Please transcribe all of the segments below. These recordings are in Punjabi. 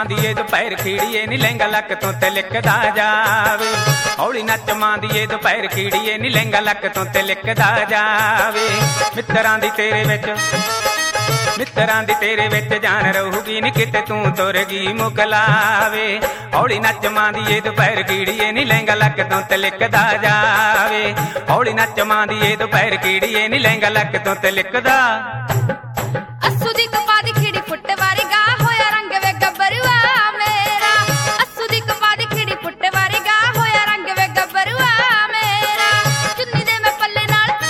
ਮਾਂਦੀਏ ਦੁਪਹਿਰ ਖੀੜੀਏ ਨੀ ਲਹਿੰਗਾ ਲੱਕ ਤੋਂ ਤੇ ਲਿਕਦਾ ਜਾਵੇ। ਹੌਲੀ ਨੱਚ ਮਾਂਦੀਏ ਦੁਪਹਿਰ ਖੀੜੀਏ ਨੀ ਲਹਿੰਗਾ ਲੱਕ ਤੋਂ ਤੇ ਲਿਕਦਾ ਜਾਵੇ। ਮਿੱਤਰਾਂ ਦੀ ਤੇਰੇ ਵਿੱਚ ਜਾਨ ਰਹੂਗੀ ਨੀ ਕਿਤੇ ਤੂੰ ਤੁਰ ਗਈ ਮੁਕਲਾਵੇ। ਹੌਲੀ ਨੱਚ ਮਾਂਦੀਏ ਦੁਪਹਿਰ ਖੀੜੀਏ ਨੀ ਲਹਿੰਗਾ ਲੱਕ ਤੋਂ ਤੇ ਲਿਕਦਾ ਜਾਵੇ। ਹੌਲੀ ਨੱਚ ਮਾਂਦੀਏ ਦੁਪਹਿਰ ਖੀੜੀਏ ਨੀ ਲਹਿੰਗਾ ਲੱਕ ਤੋਂ ਤੇ ਲਿਕਦਾ। ਅੱਸੂ ਦੀ ਕਪਾ ਦੀ ਖੀੜੀ ਫੁੱਟ ਵਾਰੀ ਗਾ ਹੋਇਆ ਰੰਗ ਵੇ ਗੱਭਰੂਆ ਮੇਰਾ। ਅੱਸੂ ਦੀ ਕਪਾ ਦੀ ਖੀੜੀ ਫੁੱਟ ਵਾਰੀ ਗਾ ਹੋਇਆ ਰੰਗ ਵੇ ਗੱਭਰੂਆ ਮੇਰਾ। ਚੁੰਨੀ ਦੇ ਮੈਂ ਪੱਲੇ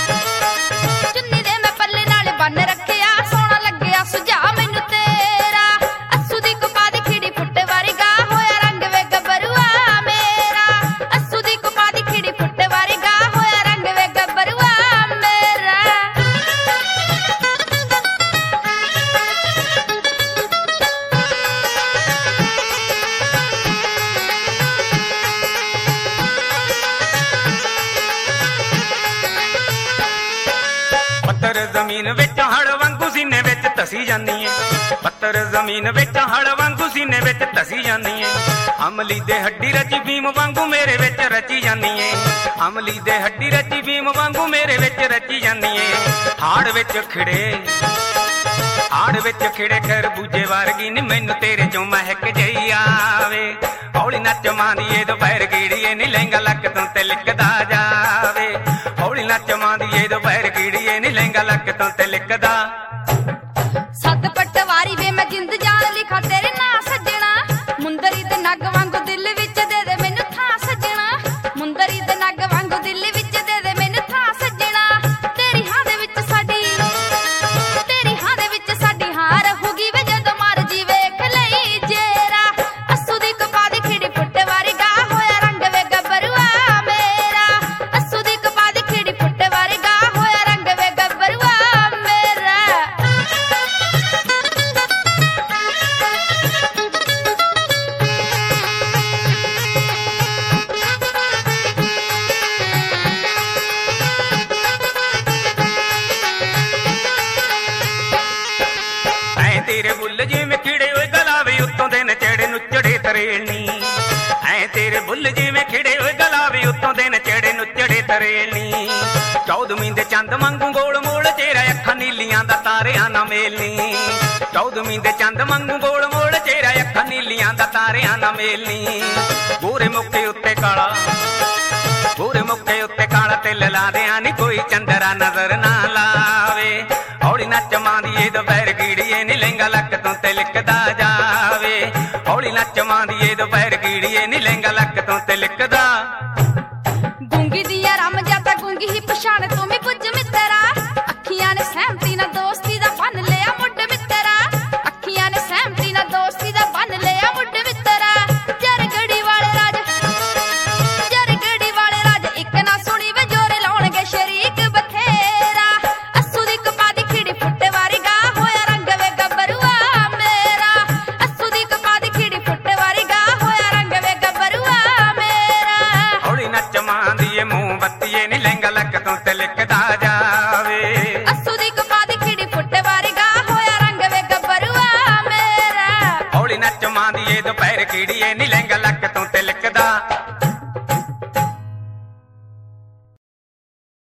ਨਾਲ ਬੰਨ ਰੱਖਿਆ ਸੋਹਣਾ ਲੱਗਿਆ ਸੁਝਾ ਮੈਨੂੰ ਤੇਰਾ। ਅੱਸੂ ਦੀ ਕਪਾ ਦੀ ਖੀੜੀ ਫੁੱਟ ਵਾਰੀ ਗਾ ਹੋਇਆ ਰੰਗ ਵੇ ਗੱਭਰੂਆ ਮੇਰਾ। ਅੱਸੂ ਦੀ ਕਪਾ ਦੀ ਖੀੜੀ ਫੁੱਟ ਵਾਰੀ ਗਾ ਹੋਇਆ ਰੰਗ ਵੇ ਗੱਭਰੂਆ ਮੇਰਾ। ਪੱਤਰ ਜ਼ਮੀਨ ਵਿੱਚ ਹੜ ਵਾਂਗੂ ਸੀਨੇ ਵਿੱਚ ਧਸੀ ਜਾਨੀ ਏ। ਪੱਤਰ ਜ਼ਮੀਨ ਵਿੱਚ ਹੜ ਵਾਂਗੂ ਸੀਨੇ ਵਿੱਚ ਧਸੀ ਜਾਨੀ ਏ। ਅਮਲੀ ਦੇ ਹੱਡੀ ਰਚੀ ਭੀਮ ਵਾਂਗੂ ਮੇਰੇ ਵਿੱਚ ਰਚੀ ਜਾਨੀ ਏ। ਅਮਲੀ ਦੇ ਹੱਡੀ ਰਚੀ ਭੀਮ ਵਾਂਗੂ ਮੇਰੇ ਵਿੱਚ ਰਚੀ ਜਾਨੀ ਏ। ਹਾੜ ਵਿੱਚ ਖਿੜੇ ਖਰਬੂਜੇ ਵਰਗੀ ਨੀ ਮੈਨੂੰ ਤੇਰੇ ਚੋਂ ਮਹਿਕ ਜਈ ਆਵੇ। ਹੌਲੀ ਨੱਚ ਮਾਂਦੀਏ ਦੁਪਹਿਰ ਖੀੜੀਏ ਨੀ ਲਹਿੰਗਾ ਲੱਕ ਤੋਂ ਤੇ ਲਿਕਦਾ ਜਾਵੇ। ਹੌਲੀ ਨੱਚ ਮਾਂਦੀਏ ਦੁਪਹਿਰ ਖੀੜੀਏ ਨੀ ਲਹਿੰਗਾ ਲੱਕ ਤੋਂ ਤੇ ਲਿਕਦਾ। ਸੱਤ ਪਟਵਾਰੀ ਵੇ ਮੈਂ ਜਿੰਦ ਜਾਨ ਲਿਖਾ ਤੇਰੇ ਨਾਂ ਸੱਜਣਾ। ਮੁੰਦਰੀ ਦੇ ਨੱਗ ਵਾਂਗੂ ਦਿਲ ਵਿੱਚ ਦੇ ਦੇ ਮੈਨੂੰ ਥਾਂ ਸੱਜਣਾ। ਮੁੰਦਰੀ ਦੇ ਨੱਗ ਵਾਂਗੂ ਦਿਲ ਵਿੱਚ ਦੇ ਦੇ ਮੈਨੂੰ ਥਾਂ ਸੱਜਣਾ। ਤੇਰੀ ਹਾਂ ਦੇ ਵਿੱਚ ਸਾਡੀ ਹਾਂ ਰਹੂਗੀ ਵੇ ਜਦੋਂ ਮਰਜੀ ਵੇਖ ਲਈ ਜੇਰਾ। ਅੱਸੂ ਦੀ ਕਪਾ ਦੀ ਖੀੜੀ ਫੁੱਟ ਵਾਰੀ ਗਾ ਹੋਇਆ ਰੰਗ ਵੇ ਗੱਭਰੂਆ ਮੇਰਾ। ਅੱਸੂ ਦੀ ਕਪਾ ਦੀ ਖੀੜੀ ਫੁੱਟ ਵਾਰੀ ਗਾ ਹੋਇਆ ਰੰਗ ਵੇ ਗੱਭਰੂਆ ਮੇਰਾ। ਤੇਰੇ ਬੁੱਲ ਜਿਵੇਂ ਖਿੜੇ ਹੋਏ ਗਲਾਵੇ ਉੱਤੋਂ ਦੇ ਨਚੜੇ ਨੁੱਚੜੇ ਤਰੇਲਣੀ। ਐ ਤੇਰੇ ਬੁੱਲ ਜਿਵੇਂ ਖਿੜੇ ਹੋਏ ਗਲਾਵੇ ਉੱਤੋਂ ਦੇ ਨਚੜੇ ਨੁੱਚੜੇ ਤਰੇਲਣੀ। 14ਵੀਂ ਦੇ ਚੰਦ ਵਾਂਗੂ ਗੋਲ ਮੋਲ ਚਿਹਰਾ ਅੱਖਾਂ ਨੀਲੀਆਂ ਦਾ ਤਾਰਿਆਂ ਨਾਲ ਮੇਲਣੀ। 14ਵੀਂ ਦੇ ਚੰਦ ਵਾਂਗੂ ਗੋਲ ਮੋਲ ਚਿਹਰਾ ਅੱਖਾਂ ਨੀਲੀਆਂ ਦਾ ਤਾਰਿਆਂ ਨਾਲ ਮੇਲਣੀ। ਗੋਰੇ ਮੁੱਕੇ ਉੱਤੇ ਕਾਲਾ ਤਿਲ ਲਾ ਦਿਆਂ ਨੀ ਕੋਈ ਚੰਦਰਾ ਨਜ਼ਰ ਨਾ ਲਾਵੇ। ਹੌਲੀ ਨੱਚ ਮਾਂਦੀਏ ਦੁਪਹਿਰ ਖੀੜੀਏ ਨੀ ਲਹਿੰਗਾ ਲੱਕ ਤੋਂ ਤੇ ਲਿਕਦਾ ਜਾਵੇ। ਹੌਲੀ ਨੱਚ ਮਾਂਦੀਏ ਦੁਪਹਿਰ ਖੀੜੀਏ ਨੀ ਲਹਿੰਗਾ ਲੱਕ ਤੋਂ ਤੇ ਲਿਕਦਾ। ਗੂੰਗੀ ਦੀਆਂ ਰਮ ਜਾਂਦਾ ਗੂੰਗੀ ਹੀ ਪਛਾਣ ਤੂੰ ਵੀ ਪੁੱਜ ਮਿੱਤਰਾ। ਅੱਖੀਆਂ ਨੇ ਸਹਿਮਤੀ ਨਾਲ ਦੋਸਤੀ ਦਾ ਬੰਨ ਲਿਆ ਮੁੱਢ ਮਿੱਤਰਾ। ਅੱਖੀਆਂ ਨੇ ਸਹਿਮਤੀ ਨਾਲ ਦੋਸਤੀ ਦਾ ਬੰਨ ਲਿਆ ਮੁੱਢ ਮਿੱਤਰਾ। ਜਰਗੜੀ ਵਾਲੇ ਰਾਜ ਇੱਕ ਨਾ ਸੁਣੀ ਵੇ ਜੋਰੇ ਲਾਉਣਗੇ ਸ਼ਰੀਕ ਬਥੇਰਾ। ਅੱਸੂ ਦੀ ਕਪਾ ਦੀ ਖੀੜੀ ਫੁੱਟ ਵਾਰੀ ਗਾ ਹੋਇਆ ਰੰਗ ਵੇ ਗੱਭਰੂਆ ਮੇਰਾ। ਅੱਸੂ ਦੀ ਕਪਾ ਦੀ ਖੀੜੀ ਫੁੱਟ ਵਾਰੀ ਗਾ ਹੋਇਆ ਰੰਗ ਵੇ ਗੱਭਰੂਆ ਮੇਰਾ। ਹੌਲੀ ਨੱਚ ਮਾਂਦੀਏ ਮੂੰਹ ਬੱਤੀਏ ਨੀ ਲਹਿੰਗਾ ਲੱਕ ਤੋਂ ਤੇ ਲਿਕਦਾ ਜਾਵੇ। ਅੱਸੂ ਦੀ ਕਪਾ ਦੀ ਖੀੜੀ ਫੁੱਟ ਵਾਰੀ ਗਾ ਹੋਇਆ ਰੰਗ ਵੇ ਗੱਭਰੂਆ ਮੇਰਾ। ਹੌਲੀ ਨੱਚ ਮਾਂਦੀਏ ਦੁਪਹਿਰ ਖੀੜੀਏ ਨੀ ਲਹਿੰਗਾ ਲੱਕ ਤੋਂ ਤੇ ਲਿਕਦਾ।